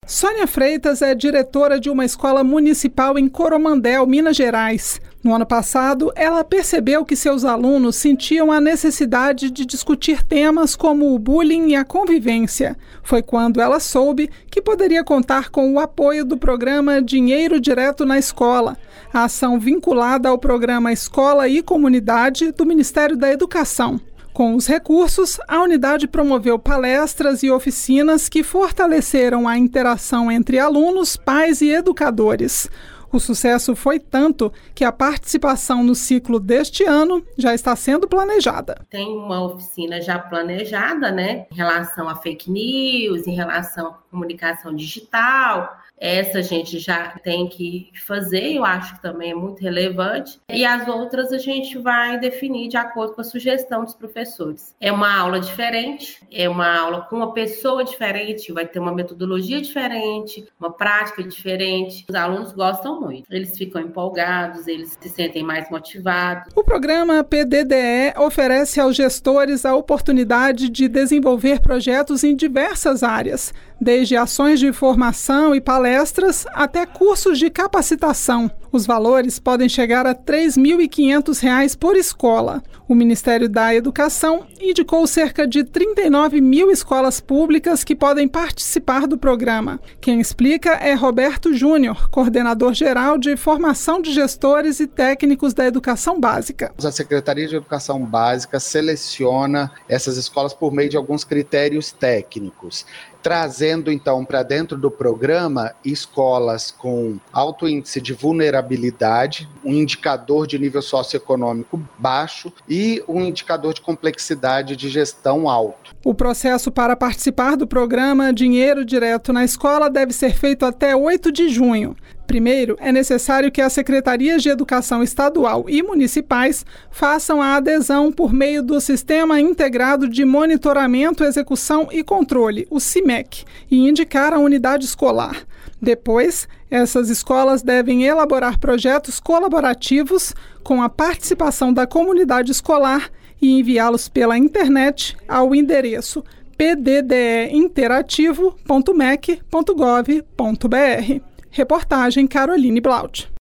Sônia Freitas é diretora de uma escola municipal em Coromandel, Minas Gerais. No ano passado, ela percebeu que seus alunos sentiam a necessidade de discutir temas como o bullying e a convivência. Foi quando ela soube que poderia contar com o apoio do programa Dinheiro Direto na Escola, a ação vinculada ao programa Escola e Comunidade do Ministério da Educação. Com os recursos, a unidade promoveu palestras e oficinas que fortaleceram a interação entre alunos, pais e educadores. O sucesso foi tanto que a participação no ciclo deste ano já está sendo planejada. Tem uma oficina já planejada, em relação a fake news, em relação à comunicação digital. Essa a gente já tem que fazer, eu acho que também é muito relevante. E as outras a gente vai definir de acordo com a sugestão dos professores. É uma aula diferente, é uma aula com uma pessoa diferente, vai ter uma metodologia diferente, uma prática diferente. Os alunos gostam muito, eles ficam empolgados, eles se sentem mais motivados. O programa PDDE oferece aos gestores a oportunidade de desenvolver projetos em diversas áreas, desde ações de formação e palestras até cursos de capacitação. Os valores podem chegar a R$ 3.500 por escola. O Ministério da Educação indicou cerca de 39 mil escolas públicas que podem participar do programa. Quem explica é Roberto Júnior, coordenador geral de formação de gestores e técnicos da educação básica. A Secretaria de Educação Básica seleciona essas escolas por meio de alguns critérios técnicos, trazendo então para dentro do programa escolas com alto índice de vulnerabilidade, um indicador de nível socioeconômico baixo e um indicador de complexidade de gestão alto. O processo para participar do programa Dinheiro Direto na Escola deve ser feito até 8 de junho. Primeiro, é necessário que as secretarias de educação estadual e municipais façam a adesão por meio do Sistema Integrado de Monitoramento, Execução e Controle, o SIMEC, e indicar a unidade escolar. Depois, essas escolas devem elaborar projetos colaborativos com a participação da comunidade escolar e enviá-los pela internet ao endereço pddeinterativo.mec.gov.br. Reportagem Caroline Blaut.